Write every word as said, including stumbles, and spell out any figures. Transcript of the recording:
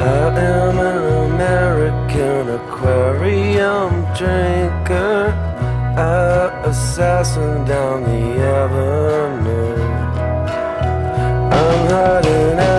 I am an American aquarium drinker, a assassin down the avenue. I'm hiding out